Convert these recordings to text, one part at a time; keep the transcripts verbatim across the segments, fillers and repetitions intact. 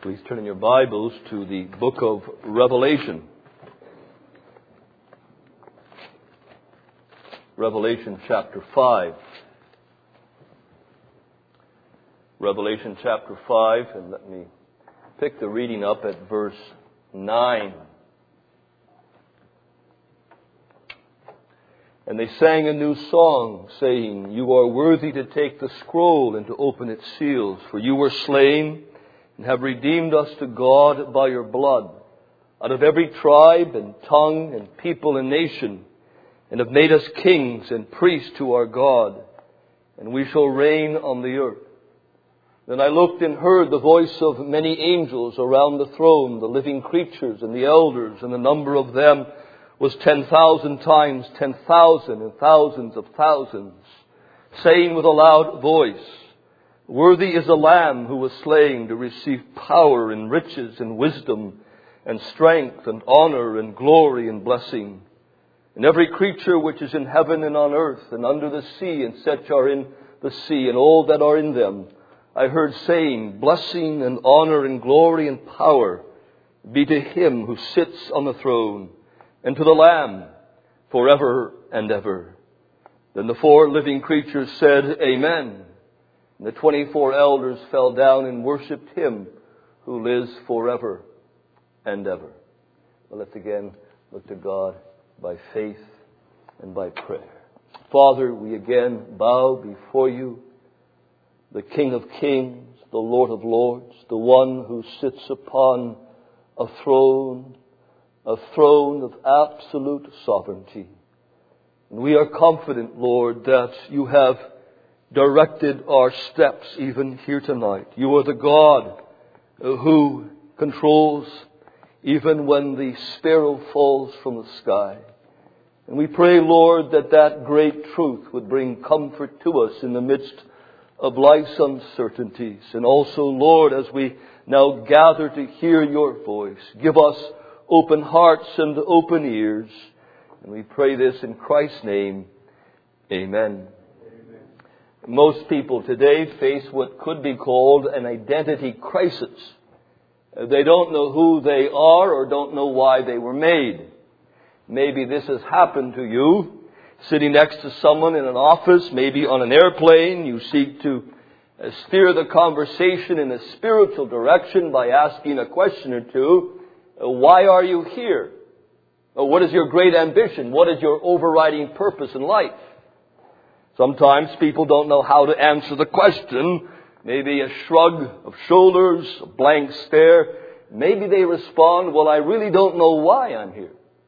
Please turn in your Bibles to the book of Revelation. Revelation chapter five. Revelation chapter five, and let me pick the reading up at verse nine. And they sang a new song, saying, "You are worthy to take the scroll and to open its seals, for you were slain and have redeemed us to God by your blood, out of every tribe and tongue and people and nation, and have made us kings and priests to our God, and we shall reign on the earth." Then I looked and heard the voice of many angels around the throne, the living creatures and the elders, and the number of them was ten thousand times ten thousand and thousands of thousands, saying with a loud voice, "Worthy is the Lamb who was slain to receive power and riches and wisdom and strength and honor and glory and blessing. And every creature which is in heaven and on earth and under the sea and such are in the sea and all that are in them, I heard saying, blessing and honor and glory and power be to him who sits on the throne and to the Lamb forever and ever." Then the four living creatures said, "Amen." And the twenty-four elders fell down and worshipped him who lives forever and ever. Well, let's again look to God by faith and by prayer. Father, we again bow before you, the King of Kings, the Lord of Lords, the one who sits upon a throne, a throne of absolute sovereignty. And we are confident, Lord, that you have directed our steps even here tonight. You are the God who controls even when the sparrow falls from the sky. And we pray, Lord, that that great truth would bring comfort to us in the midst of life's uncertainties. And also, Lord, as we now gather to hear your voice, give us open hearts and open ears. And we pray this in Christ's name. Amen. Most people today face what could be called an identity crisis. They don't know who they are or don't know why they were made. Maybe this has happened to you. Sitting next to someone in an office, maybe on an airplane, you seek to steer the conversation in a spiritual direction by asking a question or two. Why are you here? What is your great ambition? What is your overriding purpose in life? Sometimes people don't know how to answer the question. Maybe a shrug of shoulders, a blank stare. Maybe they respond, "Well, I really don't know why I'm here."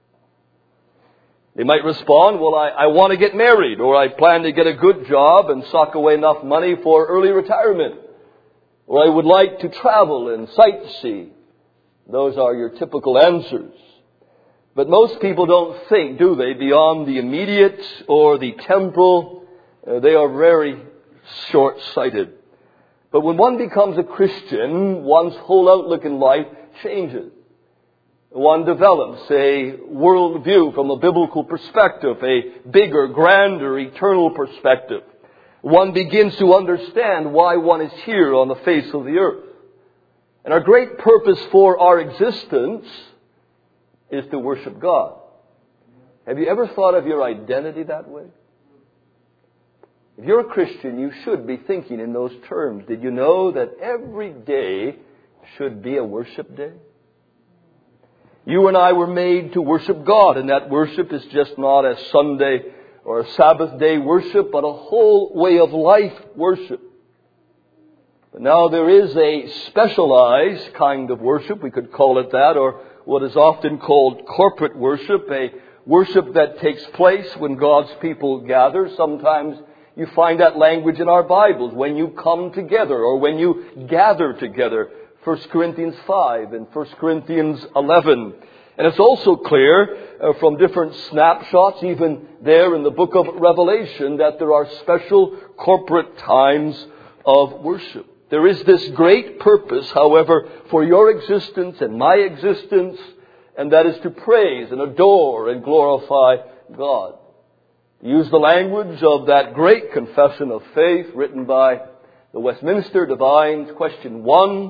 They might respond, "Well, I, I want to get married," or "I plan to get a good job and sock away enough money for early retirement," or "I would like to travel and sightsee." Those are your typical answers. But most people don't think, do they, beyond the immediate or the temporal. Uh, they are very short-sighted. But when one becomes a Christian, one's whole outlook in life changes. One develops a worldview from a biblical perspective, a bigger, grander, eternal perspective. One begins to understand why one is here on the face of the earth. And our great purpose for our existence is to worship God. Have you ever thought of your identity that way? If you're a Christian, you should be thinking in those terms. Did you know that every day should be a worship day? You and I were made to worship God, and that worship is just not a Sunday or a Sabbath day worship, but a whole way of life worship. But now there is a specialized kind of worship, we could call it that, or what is often called corporate worship, a worship that takes place when God's people gather. Sometimes you find that language in our Bibles, when you come together or when you gather together. First Corinthians five and First Corinthians eleven. And it's also clear uh, from different snapshots, even there in the book of Revelation, that there are special corporate times of worship. There is this great purpose, however, for your existence and my existence, and that is to praise and adore and glorify God. To use the language of that great confession of faith written by the Westminster Divines, question one,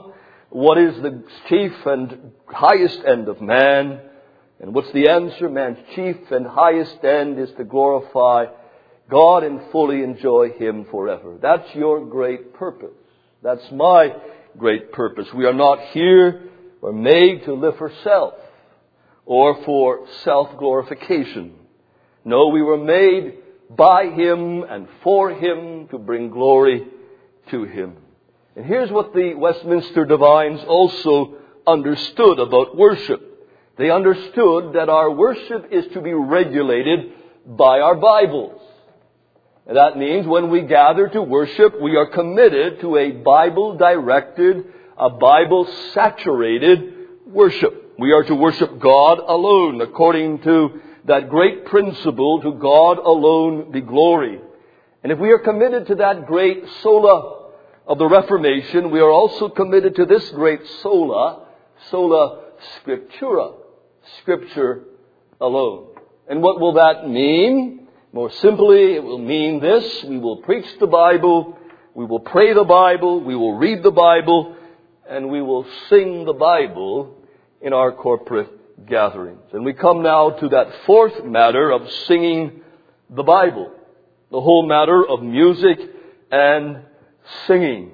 what is the chief and highest end of man? And what's the answer? Man's chief and highest end is to glorify God and fully enjoy Him forever. That's your great purpose. That's my great purpose. We are not here or made to live for self or for self-glorification. No, we were made by Him and for Him to bring glory to Him. And here's what the Westminster Divines also understood about worship. They understood that our worship is to be regulated by our Bibles. And that means when we gather to worship, we are committed to a Bible-directed, a Bible-saturated worship. We are to worship God alone, according to that great principle, to God alone be glory. And if we are committed to that great sola of the Reformation, we are also committed to this great sola, sola scriptura, Scripture alone. And what will that mean? More simply, it will mean this: we will preach the Bible, we will pray the Bible, we will read the Bible, and we will sing the Bible in our corporate gatherings. And we come now to that fourth matter of singing the Bible, the whole matter of music and singing.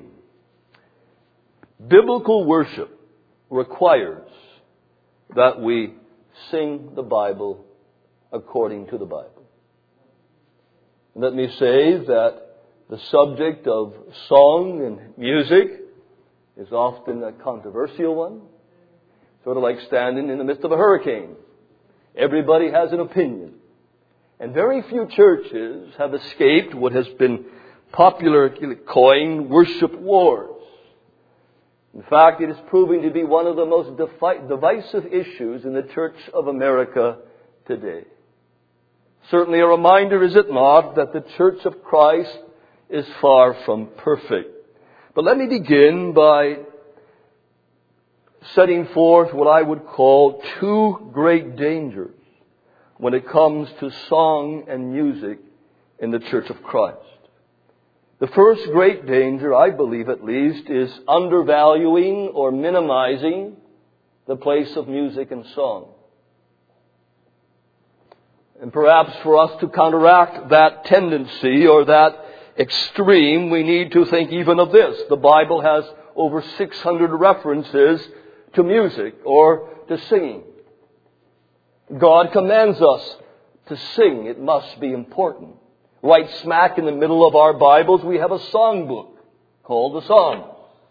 Biblical worship requires that we sing the Bible according to the Bible. Let me say that the subject of song and music is often a controversial one. Sort of like standing in the midst of a hurricane. Everybody has an opinion. And very few churches have escaped what has been popularly coined worship wars. In fact, it is proving to be one of the most defi- divisive issues in the Church of America today. Certainly a reminder, is it not, that the Church of Christ is far from perfect. But let me begin by setting forth what I would call two great dangers when it comes to song and music in the Church of Christ. The first great danger, I believe at least, is undervaluing or minimizing the place of music and song. And perhaps for us to counteract that tendency or that extreme, we need to think even of this. The Bible has over six hundred references to music or to singing. God commands us to sing. It must be important. Right smack in the middle of our Bibles, we have a songbook called the Psalms.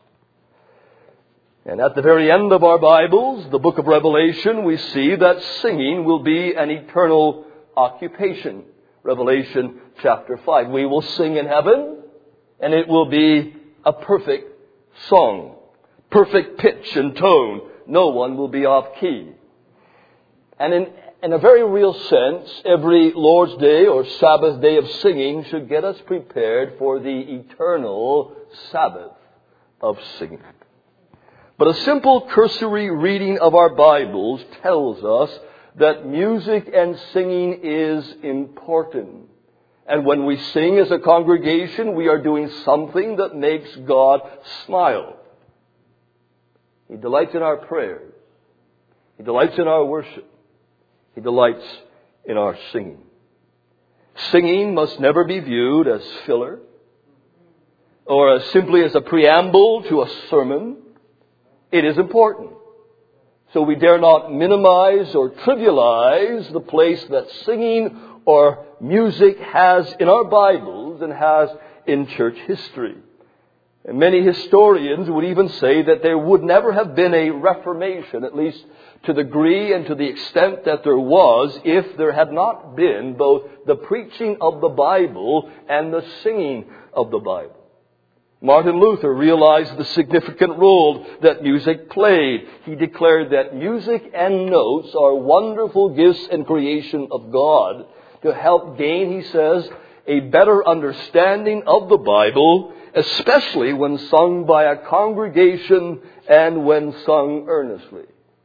And at the very end of our Bibles, the book of Revelation, we see that singing will be an eternal occupation. Revelation chapter five. We will sing in heaven, and it will be a perfect song. Perfect pitch and tone. No one will be off key. And in, in a very real sense, every Lord's Day or Sabbath day of singing should get us prepared for the eternal Sabbath of singing. But a simple cursory reading of our Bibles tells us that music and singing is important. And when we sing as a congregation, we are doing something that makes God smile. He delights in our prayers. He delights in our worship. He delights in our singing. Singing must never be viewed as filler or as simply as a preamble to a sermon. It is important. So we dare not minimize or trivialize the place that singing or music has in our Bibles and has in church history. And many historians would even say that there would never have been a Reformation, at least to the degree and to the extent that there was, if there had not been both the preaching of the Bible and the singing of the Bible. Martin Luther realized the significant role that music played. He declared that music and notes are wonderful gifts and creation of God to help gain, he says, a better understanding of the Bible, especially when sung by a congregation and when sung earnestly.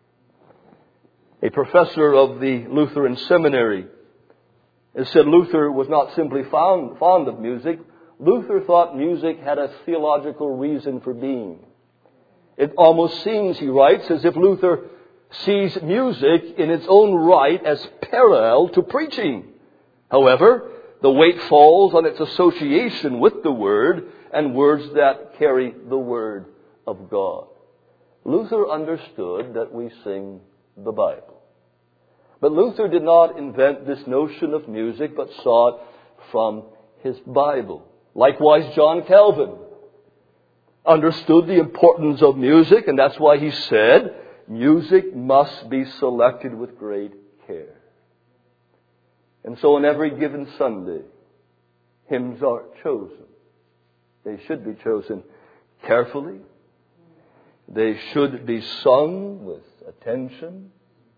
A professor of the Lutheran seminary has said Luther was not simply fond, fond of music. Luther thought music had a theological reason for being. It almost seems, he writes, as if Luther sees music in its own right as parallel to preaching. However, the weight falls on its association with the Word and words that carry the Word of God. Luther understood that we sing the Bible. But Luther did not invent this notion of music, but saw it from his Bible. Likewise, John Calvin understood the importance of music, and that's why he said, music must be selected with great care. And so on every given Sunday, hymns are chosen. They should be chosen carefully. They should be sung with attention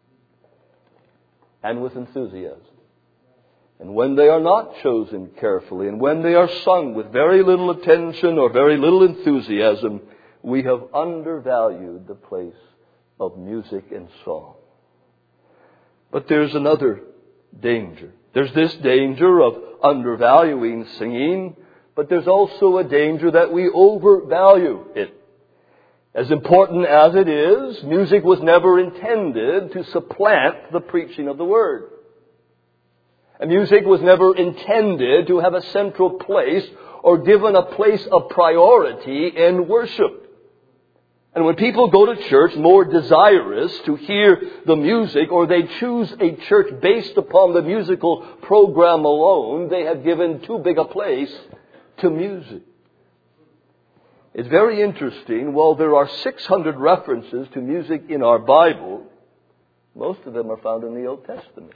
and with enthusiasm. And when they are not chosen carefully, and when they are sung with very little attention or very little enthusiasm, we have undervalued the place of music and song. But there's another danger. There's this danger of undervaluing singing, but there's also a danger that we overvalue it. As important as it is, music was never intended to supplant the preaching of the Word. And music was never intended to have a central place or given a place of priority in worship. And when people go to church more desirous to hear the music, or they choose a church based upon the musical program alone, they have given too big a place to music. It's very interesting. While there are six hundred references to music in our Bible, most of them are found in the Old Testament.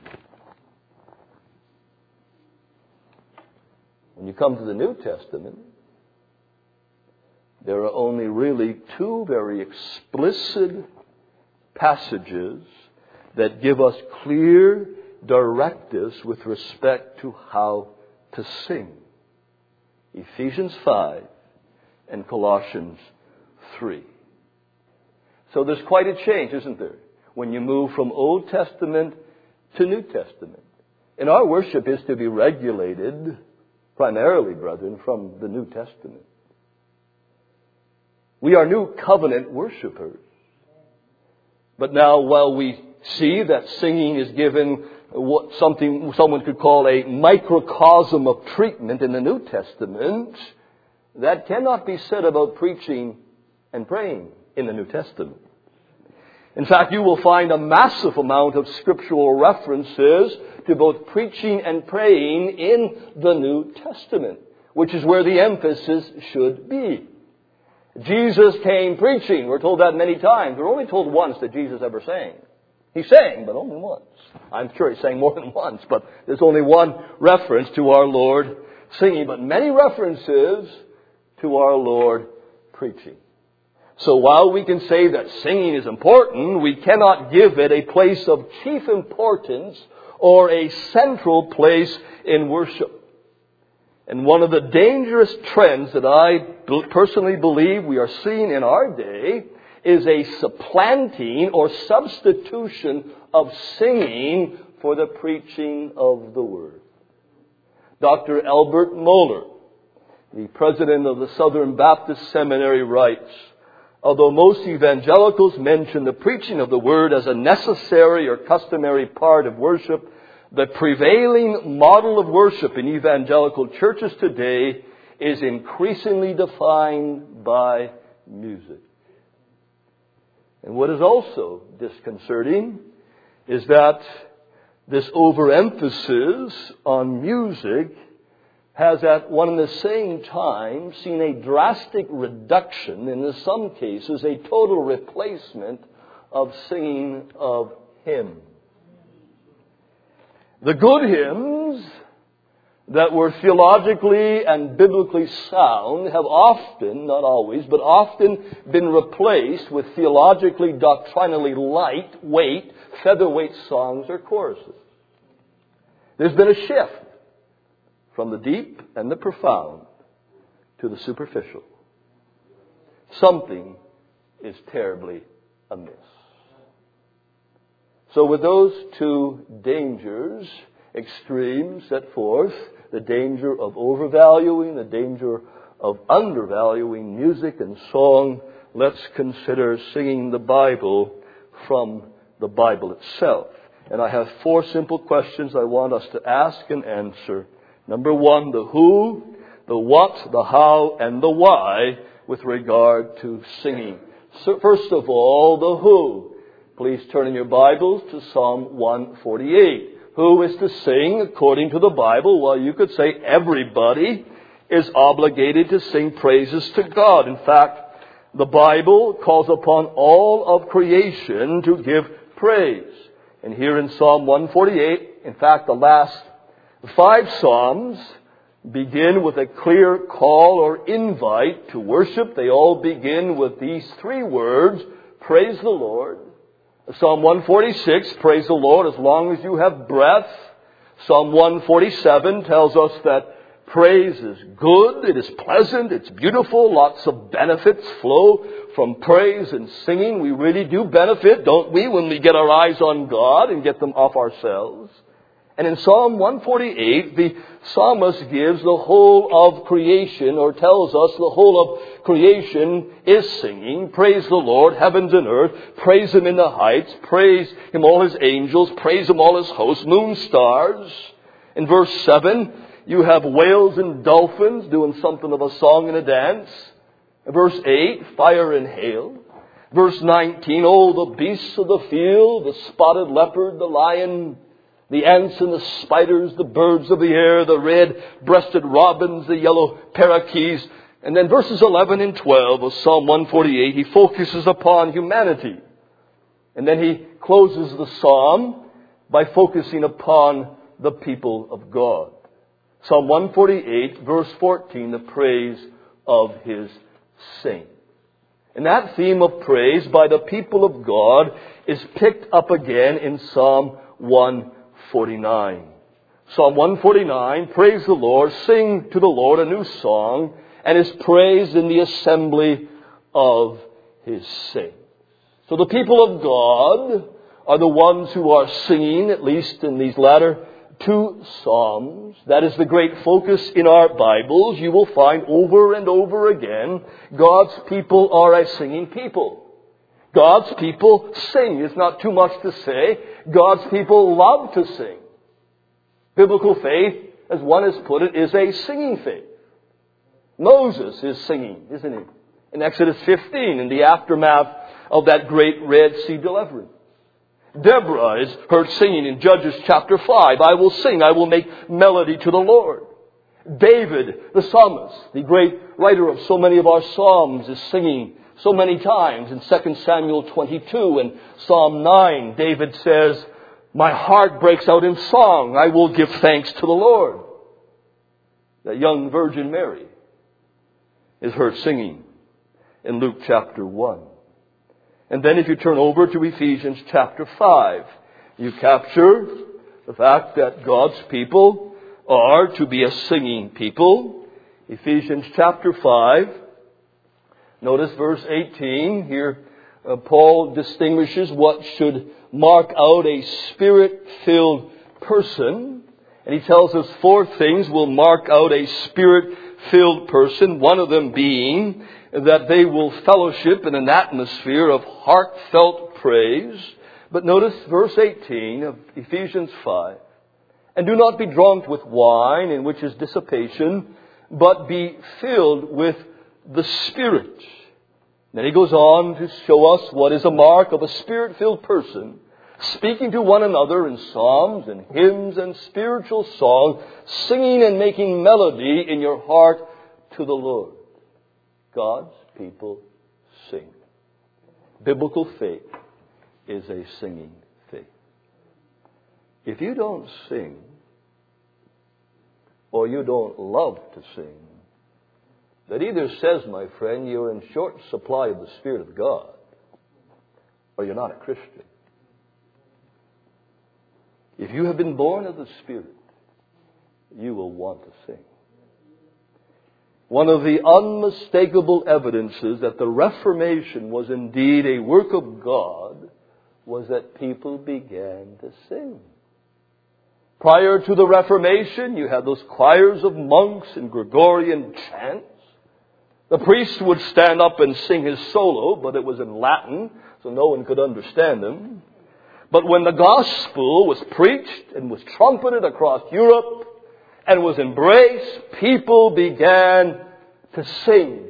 When you come to the New Testament, there are only really two very explicit passages that give us clear directives with respect to how to sing. Ephesians five and Colossians three. So there's quite a change, isn't there, when you move from Old Testament to New Testament. And our worship is to be regulated primarily, brethren, from the New Testament. We are New Covenant worshipers. But now, while we see that singing is given what something someone could call a microcosm of treatment in the New Testament, that cannot be said about preaching and praying in the New Testament. In fact, you will find a massive amount of scriptural references to both preaching and praying in the New Testament, which is where the emphasis should be. Jesus came preaching. We're told that many times. We're only told once that Jesus ever sang. He sang, but only once. I'm sure he sang more than once, but there's only one reference to our Lord singing, but many references to our Lord preaching. So while we can say that singing is important, we cannot give it a place of chief importance or a central place in worship. And one of the dangerous trends that I personally believe we are seeing in our day is a supplanting or substitution of singing for the preaching of the Word. Doctor Albert Mohler, the president of the Southern Baptist Seminary, writes, although most evangelicals mention the preaching of the Word as a necessary or customary part of worship, the prevailing model of worship in evangelical churches today is increasingly defined by music. And what is also disconcerting is that this overemphasis on music has at one and the same time seen a drastic reduction, and in some cases a total replacement of singing of hymns. The good hymns that were theologically and biblically sound have often, not always, but often been replaced with theologically, doctrinally lightweight, featherweight songs or choruses. There's been a shift from the deep and the profound to the superficial. Something is terribly amiss. So with those two dangers, extremes set forth, the danger of overvaluing, the danger of undervaluing music and song, let's consider singing the Bible from the Bible itself. And I have four simple questions I want us to ask and answer. Number one, the who, the what, the how, and the why with regard to singing. So first of all, the who. Please turn in your Bibles to Psalm one forty-eight. Who is to sing according to the Bible? Well, you could say everybody is obligated to sing praises to God. In fact, the Bible calls upon all of creation to give praise. And here in Psalm one forty-eight, in fact, the last five Psalms begin with a clear call or invite to worship. They all begin with these three words, praise the Lord. Psalm one forty-six, praise the Lord as long as you have breath. Psalm one forty-seven tells us that praise is good, it is pleasant, it's beautiful, lots of benefits flow from praise and singing. We really do benefit, don't we, when we get our eyes on God and get them off ourselves. And in Psalm one forty-eight, the psalmist gives the whole of creation, or tells us the whole of creation is singing. Praise the Lord, heavens and earth. Praise Him in the heights. Praise Him, all His angels. Praise Him, all His hosts. Moon, stars. In verse seven, you have whales and dolphins doing something of a song and a dance. In verse eight, fire and hail. Verse nineteen, oh, the beasts of the field, the spotted leopard, the lion, the ants and the spiders, the birds of the air, the red-breasted robins, the yellow parakeets. And then verses eleven and twelve of Psalm one forty-eight, he focuses upon humanity. And then he closes the psalm by focusing upon the people of God. Psalm one forty-eight, verse fourteen, the praise of His saints. And that theme of praise by the people of God is picked up again in Psalm one forty-nine. Psalm one forty-nine, praise the Lord, sing to the Lord a new song, and His praise in the assembly of His saints. So the people of God are the ones who are singing, at least in these latter two Psalms. That is the great focus in our Bibles. You will find over and over again, God's people are a singing people. God's people sing. It's not too much to say. God's people love to sing. Biblical faith, as one has put it, is a singing faith. Moses is singing, isn't he? In Exodus fifteen, in the aftermath of that great Red Sea deliverance. Deborah is heard singing in Judges chapter five. I will sing, I will make melody to the Lord. David, the psalmist, the great writer of so many of our psalms, is singing so many times. In Second Samuel twenty-two and Psalm nine, David says, my heart breaks out in song. I will give thanks to the Lord. The young Virgin Mary is heard singing in Luke chapter one. And then if you turn over to Ephesians chapter five, you capture the fact that God's people are to be a singing people. Ephesians chapter five, notice verse eighteen. Here uh, Paul distinguishes what should mark out a Spirit-filled person. And he tells us four things will mark out a Spirit-filled person. One of them being that they will fellowship in an atmosphere of heartfelt praise. But notice verse eighteen of Ephesians five. And do not be drunk with wine, in which is dissipation, but be filled with the Spirit. Then he goes on to show us what is a mark of a Spirit-filled person, speaking to one another in psalms and hymns and spiritual songs, singing and making melody in your heart to the Lord. God's people sing. Biblical faith is a singing faith. If you don't sing, or you don't love to sing, that either says, my friend, you're in short supply of the Spirit of God, or you're not a Christian. If you have been born of the Spirit, you will want to sing. One of the unmistakable evidences that the Reformation was indeed a work of God was that people began to sing. Prior to the Reformation, you had those choirs of monks and Gregorian chants. The priest would stand up and sing his solo, but it was in Latin, so no one could understand him. But when the gospel was preached and was trumpeted across Europe and was embraced, people began to sing.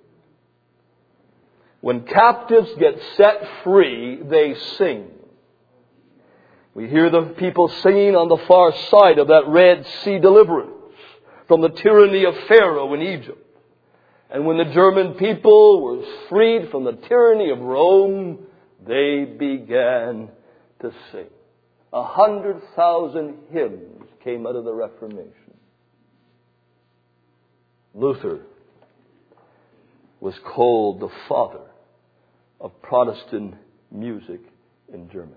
When captives get set free, they sing. We hear the people singing on the far side of that Red Sea deliverance from the tyranny of Pharaoh in Egypt. And when the German people were freed from the tyranny of Rome, they began to sing. A hundred thousand hymns came out of the Reformation. Luther was called the father of Protestant music in Germany.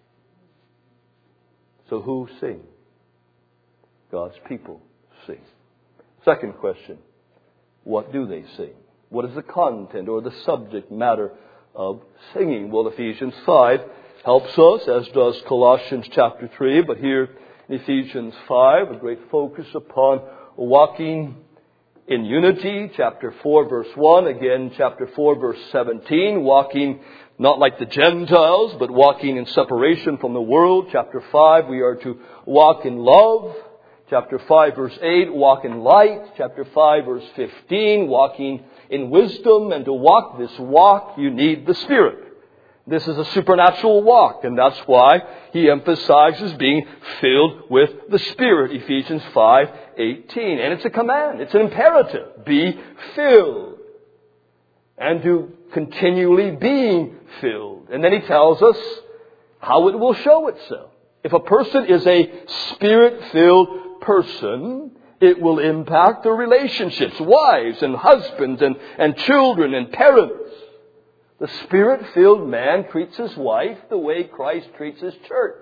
So who sing? God's people sing. Second question, what do they sing? What is the content or the subject matter of singing? Well, Ephesians five helps us, as does Colossians chapter three. But here in Ephesians five, a great focus upon walking in unity. Chapter four, verse one. Again, chapter four, verse seventeen. Walking not like the Gentiles, but walking in separation from the world. Chapter five, we are to walk in love. Chapter five, verse eight, walk in light. Chapter five, verse fifteen, walking in wisdom. And to walk this walk, you need the Spirit. This is a supernatural walk, and that's why he emphasizes being filled with the Spirit. Ephesians five eighteen. And it's a command. It's an imperative. Be filled. And to continually being filled. And then he tells us how it will show itself. If a person is a Spirit-filled person, it will impact their relationships, wives and husbands and, and children and parents. The Spirit-filled man treats his wife the way Christ treats his church.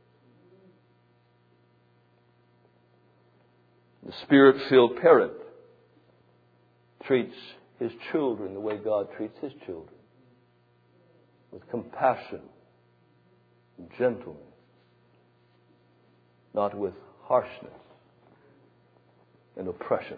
The Spirit-filled parent treats his children the way God treats his children. With compassion and gentleness. Not with harshness and oppression.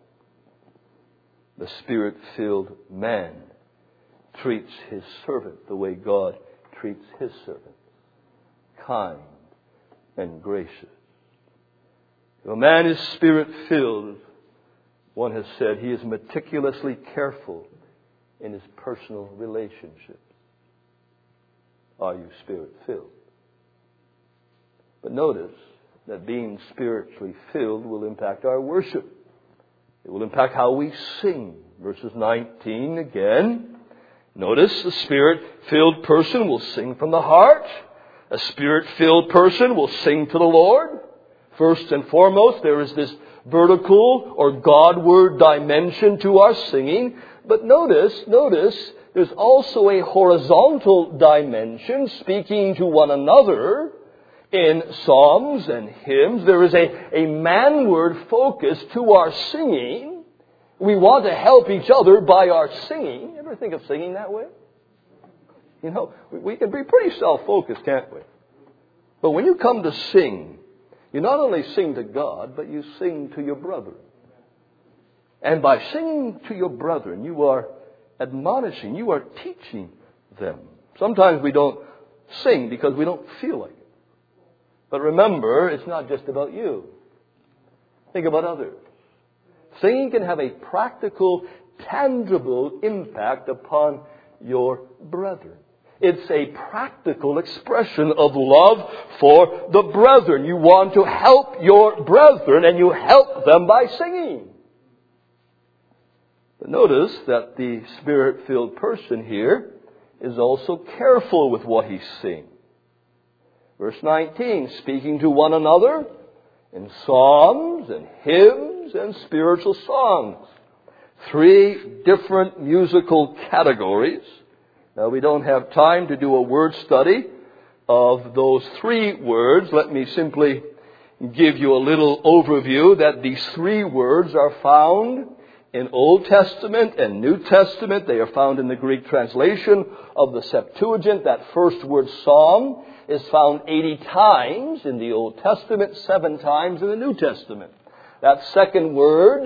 The Spirit-filled man treats his servant the way God treats his servant. Kind and gracious. If a man is Spirit-filled, one has said he is meticulously careful in his personal relationships. Are you Spirit-filled? But notice that being spiritually filled will impact our worship. It will impact how we sing. Verses nineteen again. Notice the Spirit-filled person will sing from the heart. A Spirit-filled person will sing to the Lord. First and foremost, there is this vertical or Godward dimension to our singing. But notice, notice, there's also a horizontal dimension, speaking to one another in psalms and hymns. There is a, a manward focus to our singing. We want to help each other by our singing. Ever think of singing that way? You know, we, we can be pretty self-focused, can't we? But when you come to sing, you not only sing to God, but you sing to your brethren. And by singing to your brethren, you are admonishing, you are teaching them. Sometimes we don't sing because we don't feel like it. But remember, it's not just about you. Think about others. Singing can have a practical, tangible impact upon your brethren. It's a practical expression of love for the brethren. You want to help your brethren, and you help them by singing. But notice that the Spirit-filled person here is also careful with what he sings. Verse nineteen, speaking to one another in psalms and hymns and spiritual songs. Three different musical categories. Now, we don't have time to do a word study of those three words. Let me simply give you a little overview that these three words are found in Old Testament and New Testament. They are found in the Greek translation of the Septuagint. That first word, psalm, is found eighty times in the Old Testament, seven times in the New Testament. That second word,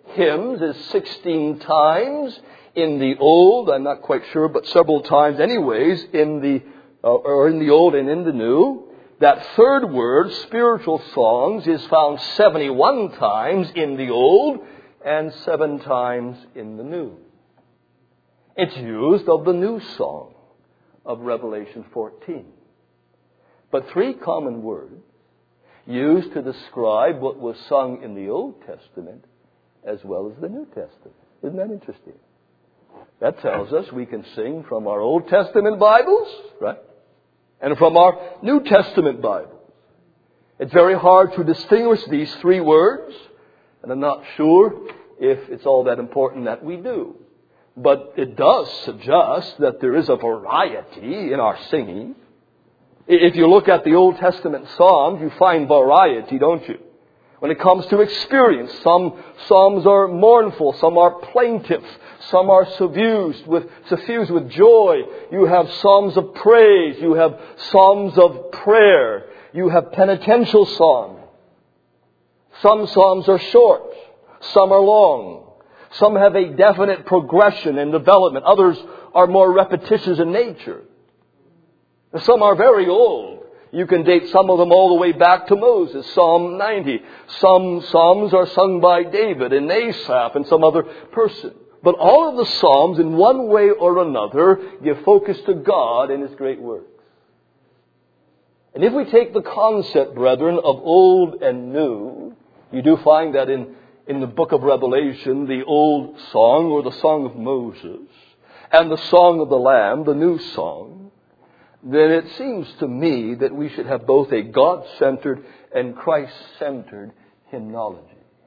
hymns is sixteen times in the Old, I'm not quite sure, but several times anyways, in the, uh, or in the Old and in the New. That third word, spiritual songs, is found seventy-one times in the Old and seven times in the New. It's used of the new song of Revelation fourteen. But three common words used to describe what was sung in the Old Testament as well as the New Testament. Isn't that interesting? That tells us we can sing from our Old Testament Bibles, right? And from our New Testament Bibles. It's very hard to distinguish these three words, and I'm not sure if it's all that important that we do. But it does suggest that there is a variety in our singing. If you look at the Old Testament Psalms, you find variety, don't you? When it comes to experience, some psalms are mournful, some are plaintive, some are suffused with, suffused with joy. You have psalms of praise, you have psalms of prayer, you have penitential psalms. Some psalms are short, some are long. Some have a definite progression and development. Others are more repetitious in nature. Some are very old. You can date some of them all the way back to Moses, Psalm ninety. Some psalms are sung by David and Asaph and some other person. But all of the psalms, in one way or another, give focus to God and His great works. And if we take the concept, brethren, of old and new, you do find that in, in the book of Revelation, the old song, or the song of Moses, and the song of the Lamb, the new song, then it seems to me that we should have both a God-centered and Christ-centered hymnology.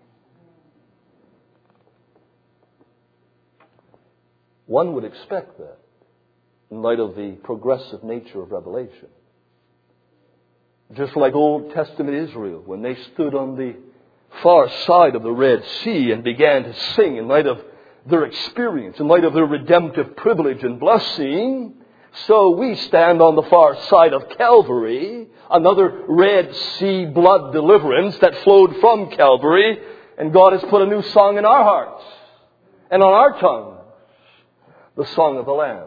One would expect that in light of the progressive nature of Revelation. Just like Old Testament Israel, when they stood on the far side of the Red Sea and began to sing in light of their experience, in light of their redemptive privilege and blessing, so we stand on the far side of Calvary, another Red Sea blood deliverance that flowed from Calvary, and God has put a new song in our hearts and on our tongues, the song of the Lamb.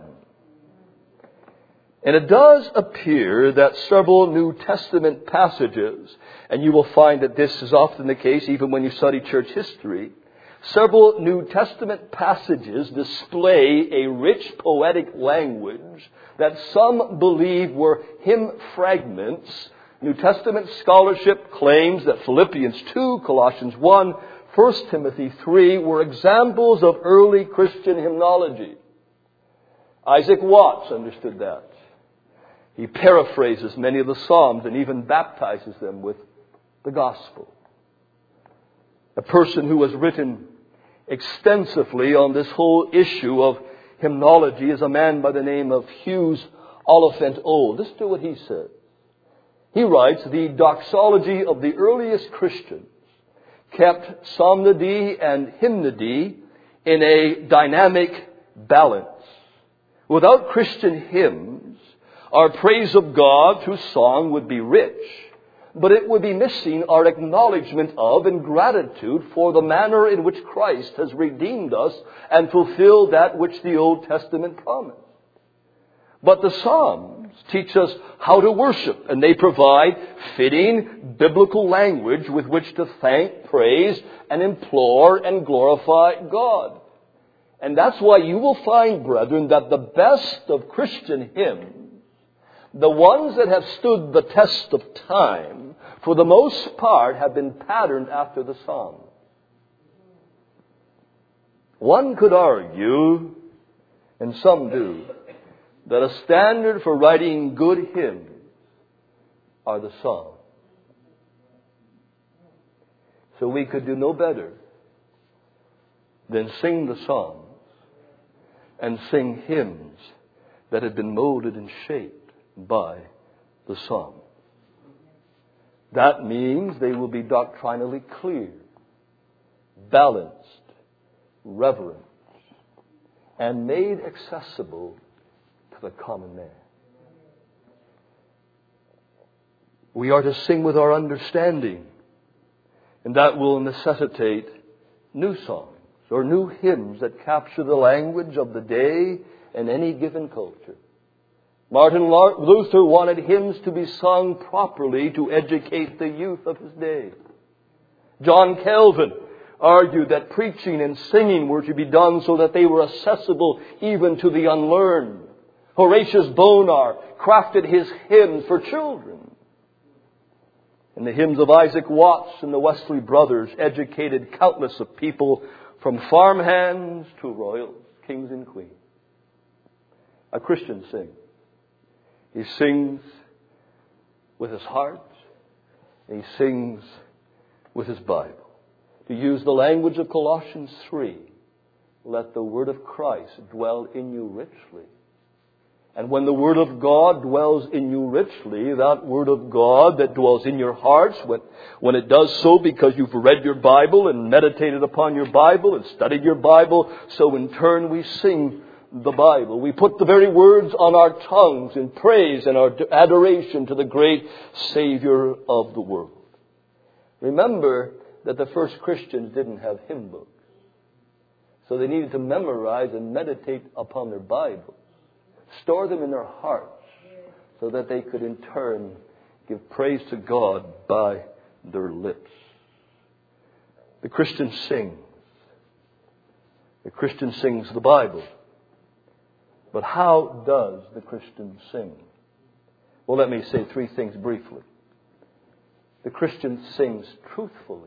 And it does appear that several New Testament passages, and you will find that this is often the case even when you study church history, several New Testament passages display a rich poetic language that some believe were hymn fragments. New Testament scholarship claims that Philippians two, Colossians one, First Timothy three were examples of early Christian hymnology. Isaac Watts understood that. He paraphrases many of the Psalms and even baptizes them with the gospel. A person who has written extensively on this whole issue of hymnology is a man by the name of Hughes Oliphant Old. Listen to what he says. He writes, the doxology of the earliest Christians kept psalmody and hymnody in a dynamic balance. Without Christian hymns, our praise of God through song would be rich, but it would be missing our acknowledgement of and gratitude for the manner in which Christ has redeemed us and fulfilled that which the Old Testament promised. But the Psalms teach us how to worship, and they provide fitting biblical language with which to thank, praise, and implore and glorify God. And that's why you will find, brethren, that the best of Christian hymns, the ones that have stood the test of time, for the most part, have been patterned after the Psalms. One could argue, and some do, that a standard for writing good hymns are the Psalms. So we could do no better than sing the Psalms and sing hymns that have been molded and shaped by the Psalm. That means they will be doctrinally clear, balanced, reverent, and made accessible to the common man. We are to sing with our understanding, and that will necessitate new songs or new hymns that capture the language of the day and any given culture. Martin Luther wanted hymns to be sung properly to educate the youth of his day. John Calvin argued that preaching and singing were to be done so that they were accessible even to the unlearned. Horatius Bonar crafted his hymns for children. And the hymns of Isaac Watts and the Wesley Brothers educated countless of people from farmhands to royals, kings and queens. A Christian sings. He sings with his heart. And he sings with his Bible. To use the language of Colossians three, let the word of Christ dwell in you richly. And when the word of God dwells in you richly, that word of God that dwells in your hearts, when, when it does so because you've read your Bible and meditated upon your Bible and studied your Bible, so in turn we sing the Bible. We put the very words on our tongues in praise and our adoration to the great Savior of the world. Remember that the first Christians didn't have hymn books. So they needed to memorize and meditate upon their Bibles. Store them in their hearts so that they could in turn give praise to God by their lips. The Christian sings. The Christian sings the Bible. But how does the Christian sing? Well, let me say three things briefly. The Christian sings truthfully.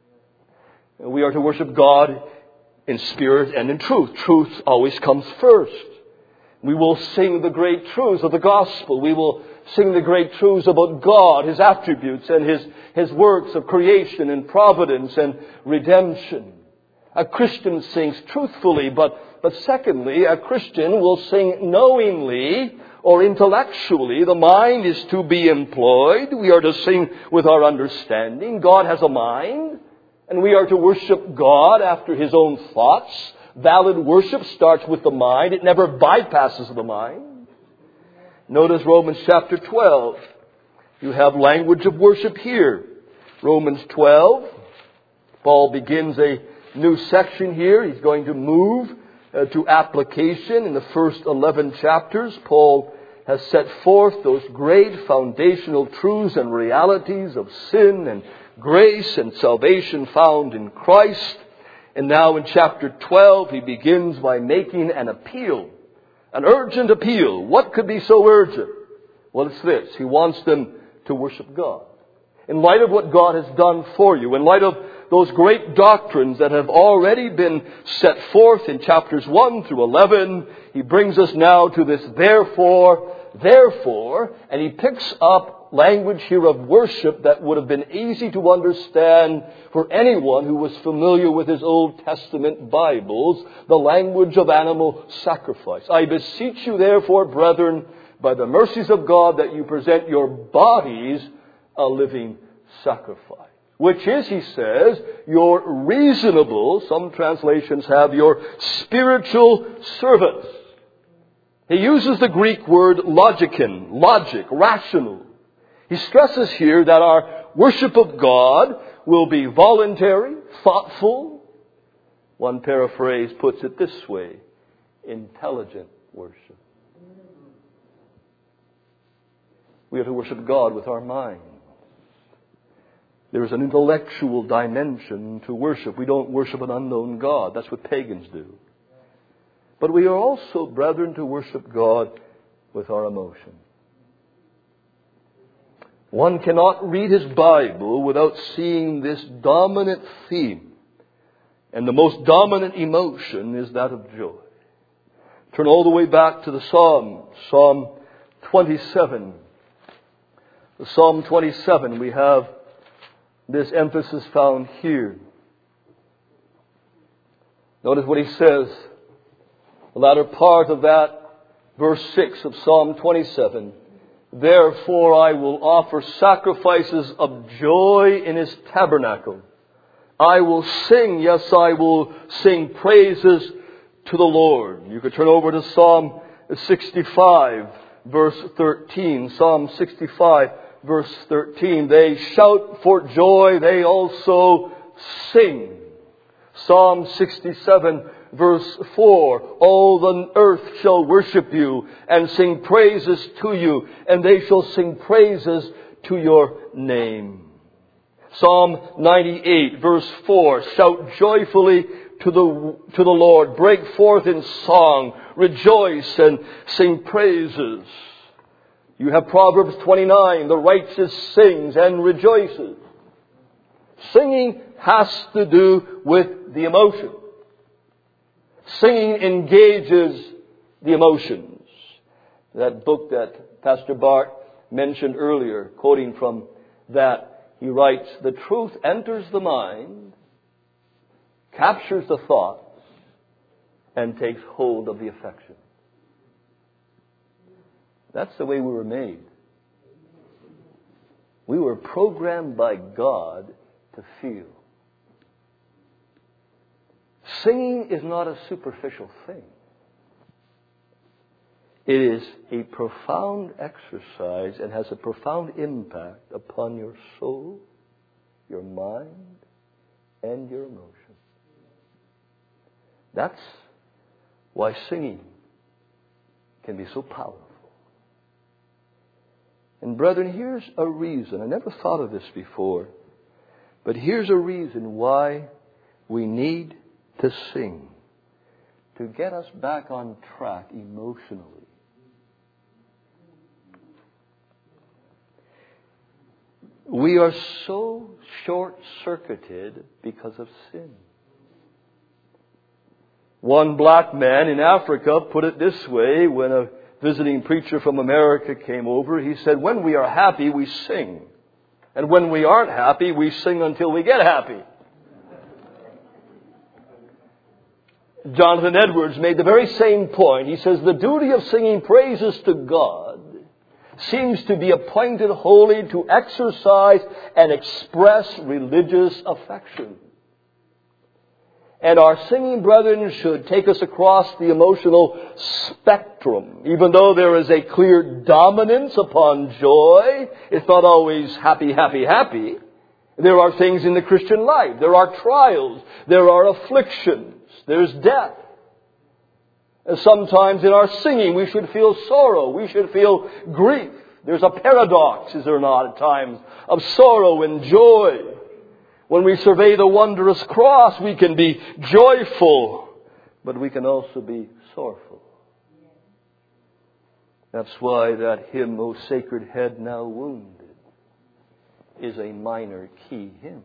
We are to worship God in spirit and in truth. Truth always comes first. We will sing the great truths of the gospel. We will sing the great truths about God, His attributes, and His, His works of creation and providence and redemption. A Christian sings truthfully, but, but secondly, a Christian will sing knowingly or intellectually. The mind is to be employed. We are to sing with our understanding. God has a mind, and we are to worship God after His own thoughts. Valid worship starts with the mind. It never bypasses the mind. Notice Romans chapter twelve. You have language of worship here. Romans twelve. Paul begins a new section here. He's going to move uh, to application. In the first eleven chapters, Paul has set forth those great foundational truths and realities of sin and grace and salvation found in Christ. And now in chapter twelve, he begins by making an appeal, an urgent appeal. What could be so urgent? Well, it's this. He wants them to worship God. In light of what God has done for you, in light of those great doctrines that have already been set forth in chapters one through eleven, he brings us now to this therefore, therefore, and he picks up language here of worship that would have been easy to understand for anyone who was familiar with his Old Testament Bibles, the language of animal sacrifice. I beseech you therefore, brethren, by the mercies of God, that you present your bodies a living sacrifice. Which is, he says, your reasonable, some translations have your spiritual service. He uses the Greek word logikon, logic, rational. He stresses here that our worship of God will be voluntary, thoughtful. One paraphrase puts it this way: intelligent worship. We are to worship God with our mind. There is an intellectual dimension to worship. We don't worship an unknown God. That's what pagans do. But we are also, brethren, to worship God with our emotions. One cannot read his Bible without seeing this dominant theme. And the most dominant emotion is that of joy. Turn all the way back to the Psalm, Psalm twenty-seven. The Psalm twenty-seven, we have this emphasis found here. Notice what he says. The latter part of that, verse six of Psalm twenty-seven. Therefore I will offer sacrifices of joy in His tabernacle. I will sing, yes, I will sing praises to the Lord. You could turn over to Psalm sixty-five, verse thirteen. Psalm sixty-five, verse thirteen. They shout for joy, they also sing. Psalm sixty-seven verse four, all the earth shall worship you and sing praises to you, and they shall sing praises to your name. Psalm ninety-eight verse four, shout joyfully to the, to the Lord, break forth in song, rejoice and sing praises. You have Proverbs twenty-nine, the righteous sings and rejoices. Singing has to do with the emotion. Singing engages the emotions. That book that Pastor Bart mentioned earlier, quoting from that, he writes, the truth enters the mind, captures the thoughts, and takes hold of the affection. That's the way we were made. We were programmed by God to feel. Singing is not a superficial thing. It is a profound exercise and has a profound impact upon your soul, your mind, and your emotion. That's why singing can be so powerful. And brethren, here's a reason. I never thought of this before. But here's a reason why we need to sing. To get us back on track emotionally. We are so short-circuited because of sin. One black man in Africa put it this way when a visiting preacher from America came over. He said, when we are happy, we sing. And when we aren't happy, we sing until we get happy. Jonathan Edwards made the very same point. He says, the duty of singing praises to God seems to be appointed wholly to exercise and express religious affection. And our singing, brethren, should take us across the emotional spectrum. Even though there is a clear dominance upon joy, it's not always happy, happy, happy. There are things in the Christian life. There are trials. There are afflictions. There's death. And sometimes in our singing we should feel sorrow. We should feel grief. There's a paradox, is there not, at times, of sorrow and joy. When we survey the wondrous cross, we can be joyful, but we can also be sorrowful. That's why that hymn, O Sacred Head Now Wounded, is a minor key hymn.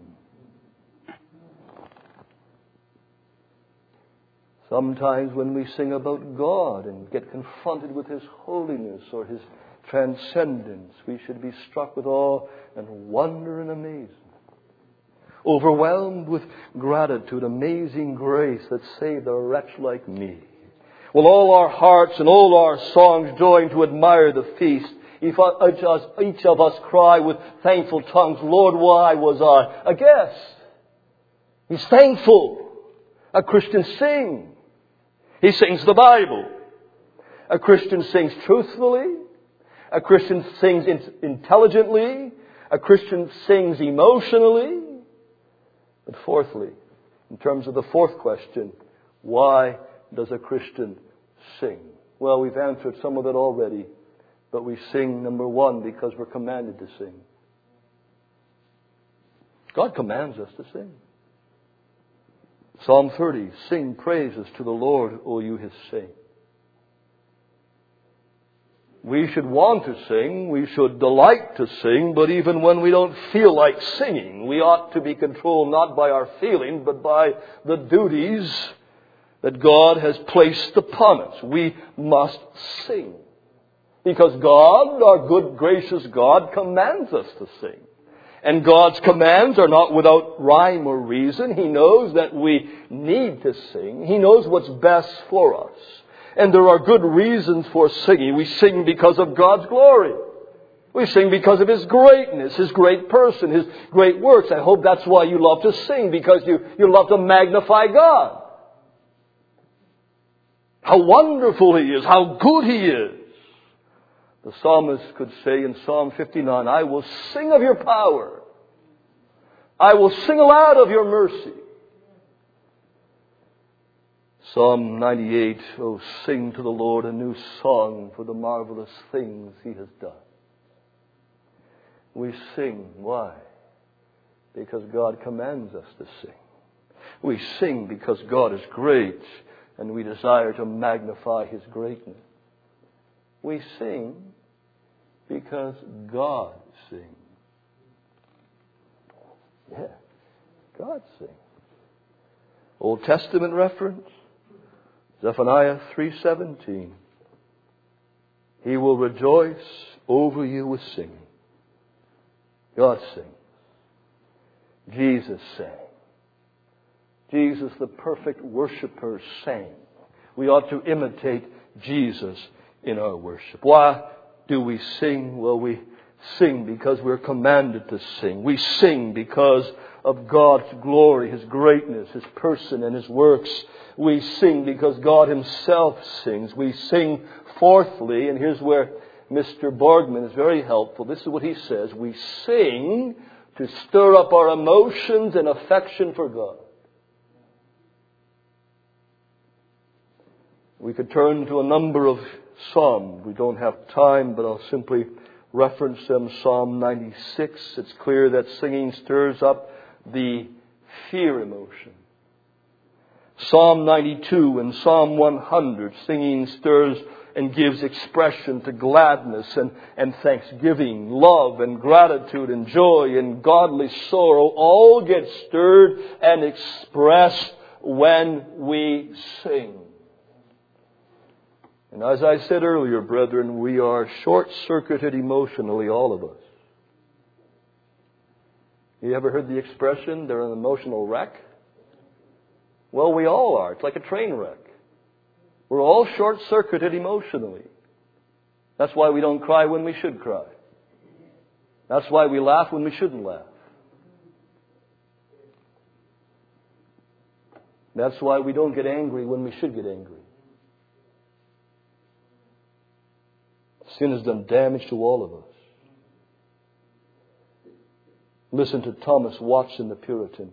Sometimes when we sing about God and get confronted with His holiness or His transcendence, we should be struck with awe and wonder and amazement. Overwhelmed with gratitude, amazing grace that saved a wretch like me. Will all our hearts and all our songs join to admire the feast? If each of us cry with thankful tongues, Lord, why was I a guest? He's thankful. A Christian sings. He sings the Bible. A Christian sings truthfully. A Christian sings intelligently. A Christian sings emotionally. But fourthly, in terms of the fourth question, why does a Christian sing? Well, we've answered some of it already, but we sing, number one, because we're commanded to sing. God commands us to sing. Psalm thirty, sing praises to the Lord, O you His saints. We should want to sing, we should delight to sing, but even when we don't feel like singing, we ought to be controlled not by our feelings, but by the duties that God has placed upon us. We must sing. Because God, our good, gracious God, commands us to sing. And God's commands are not without rhyme or reason. He knows that we need to sing. He knows what's best for us. And there are good reasons for singing. We sing because of God's glory. We sing because of His greatness, His great person, His great works. I hope that's why you love to sing, because you, you love to magnify God. How wonderful He is, how good He is. The psalmist could say in Psalm fifty-nine, I will sing of your power. I will sing aloud of your mercy. Psalm ninety-eight, oh, sing to the Lord a new song for the marvelous things He has done. We sing. Why? Because God commands us to sing. We sing because God is great and we desire to magnify His greatness. We sing because God sings. Yeah, God sings. Old Testament reference, Zephaniah three seventeen. He will rejoice over you with singing. God sings. Jesus sang. Jesus, the perfect worshiper, sang. We ought to imitate Jesus in our worship. Why do we sing? Well, we sing because we're commanded to sing. We sing because of God's glory, His greatness, His person and His works. We sing because God Himself sings. We sing fourthly, and here's where Mister Borgman is very helpful. This is what he says. We sing to stir up our emotions and affection for God. We could turn to a number of psalms. We don't have time, but I'll simply reference them. Psalm ninety-six. It's clear that singing stirs up the fear emotion. Psalm ninety-two and Psalm one hundred. Singing stirs and gives expression to gladness and, and thanksgiving, love and gratitude and joy and godly sorrow. All get stirred and expressed when we sing. And as I said earlier, brethren, we are short-circuited emotionally, all of us. You ever heard the expression, they're an emotional wreck? Well, we all are. It's like a train wreck. We're all short-circuited emotionally. That's why we don't cry when we should cry. That's why we laugh when we shouldn't laugh. That's why we don't get angry when we should get angry. Sin has done damage to all of us. Listen to Thomas Watson, the Puritan.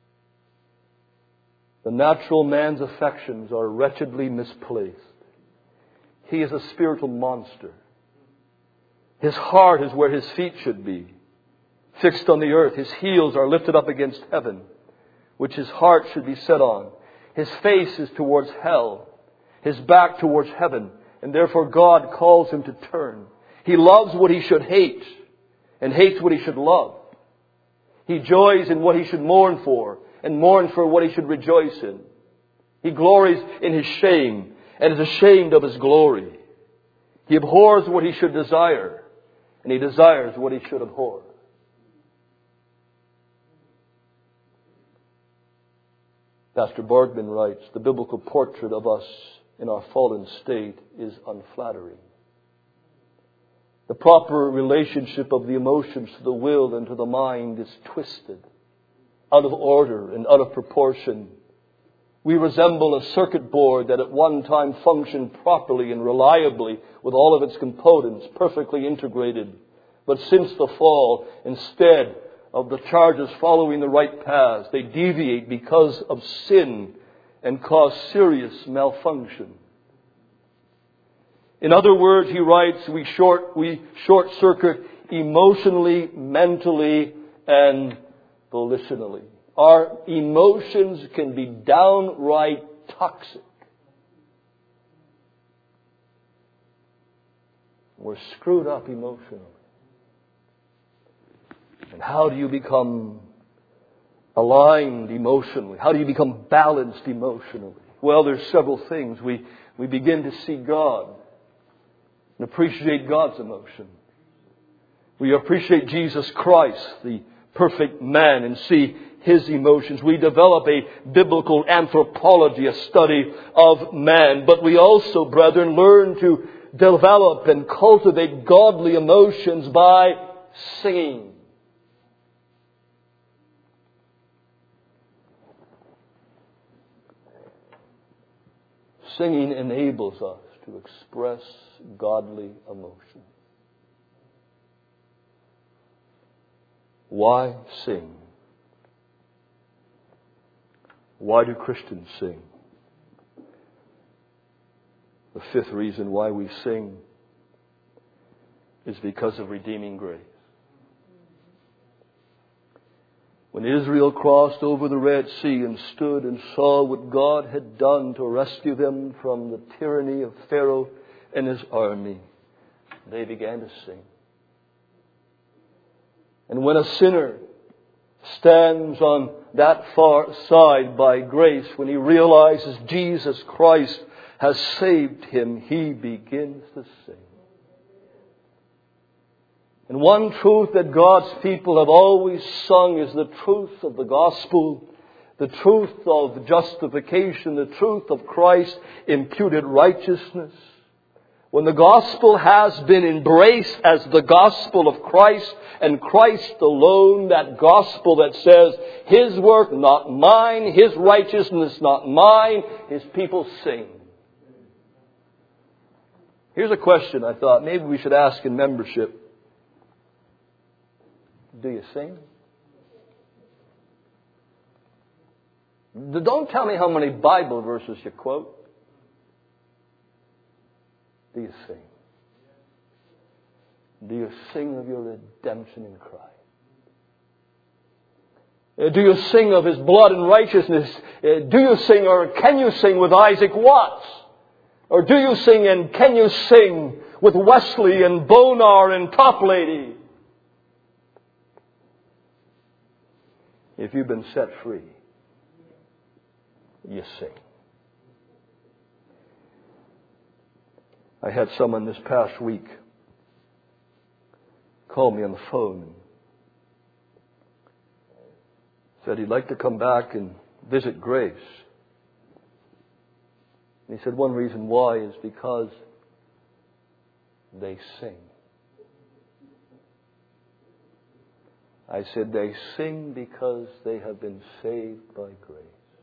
The natural man's affections are wretchedly misplaced. He is a spiritual monster. His heart is where his feet should be, fixed on the earth. His heels are lifted up against heaven, which his heart should be set on. His face is towards hell, his back towards heaven, and therefore God calls him to turn. He loves what he should hate and hates what he should love. He joys in what he should mourn for and mourns for what he should rejoice in. He glories in his shame and is ashamed of his glory. He abhors what he should desire and he desires what he should abhor. Pastor Borgman writes, the biblical portrait of us in our fallen state is unflattering. The proper relationship of the emotions to the will and to the mind is twisted, out of order and out of proportion. We resemble a circuit board that at one time functioned properly and reliably with all of its components perfectly integrated. But since the fall, instead of the charges following the right paths, they deviate because of sin and cause serious malfunction. In other words, he writes, we short, we short circuit emotionally, mentally, and volitionally. Our emotions can be downright toxic. We're screwed up emotionally. And how do you become aligned emotionally? How do you become balanced emotionally? Well, there's several things. We, we begin to see God and appreciate God's emotion. We appreciate Jesus Christ, the perfect man, and see His emotions. We develop a biblical anthropology, a study of man. But we also, brethren, learn to develop and cultivate godly emotions by singing. Singing enables us to express godly emotion. Why sing? Why do Christians sing? The fifth reason why we sing is because of redeeming grace. When Israel crossed over the Red Sea and stood and saw what God had done to rescue them from the tyranny of Pharaoh and his army, they began to sing. And when a sinner stands on that far side by grace, when he realizes Jesus Christ has saved him, he begins to sing. And one truth that God's people have always sung is the truth of the gospel, the truth of justification, the truth of Christ's imputed righteousness. When the gospel has been embraced as the gospel of Christ and Christ alone, that gospel that says, His work, not mine, His righteousness, not mine, His people sing. Here's a question I thought maybe we should ask in membership. Do you sing? Don't tell me how many Bible verses you quote. Do you sing? Do you sing of your redemption in Christ? Do you sing of His blood and righteousness? Do you sing, or can you sing with Isaac Watts? Or do you sing and can you sing with Wesley and Bonar and Toplady? If you've been set free, you sing. I had someone this past week call me on the phone and said he'd like to come back and visit Grace. And he said one reason why is because they sing. I said they sing because they have been saved by grace.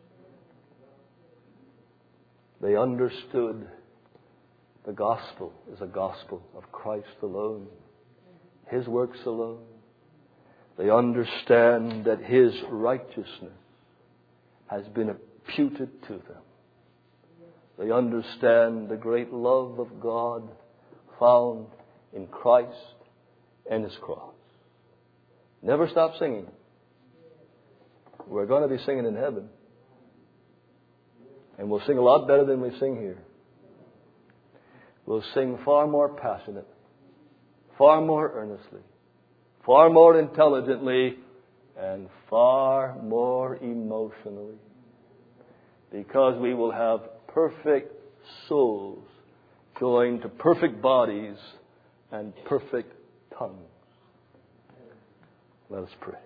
They understood the gospel is a gospel of Christ alone, His works alone. They understand that His righteousness has been imputed to them. They understand the great love of God found in Christ and His cross. Never stop singing. We're going to be singing in heaven. And we'll sing a lot better than we sing here. We'll sing far more passionate, far more earnestly, far more intelligently, and far more emotionally. Because we will have perfect souls joined to perfect bodies and perfect tongues. Let us pray.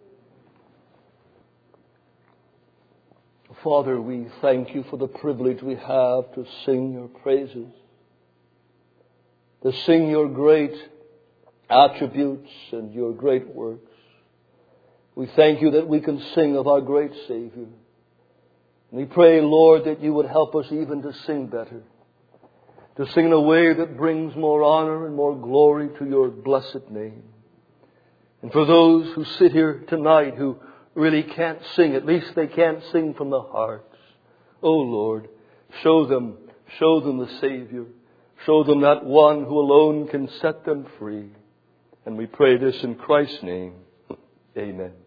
Father, we thank You for the privilege we have to sing Your praises, to sing Your great attributes and Your great works. We thank You that we can sing of our great Savior. We pray, Lord, that You would help us even to sing better, to sing in a way that brings more honor and more glory to Your blessed name. And for those who sit here tonight who really can't sing, at least they can't sing from the heart. Oh Lord, show them, show them the Savior. Show them that one who alone can set them free. And we pray this in Christ's name. Amen.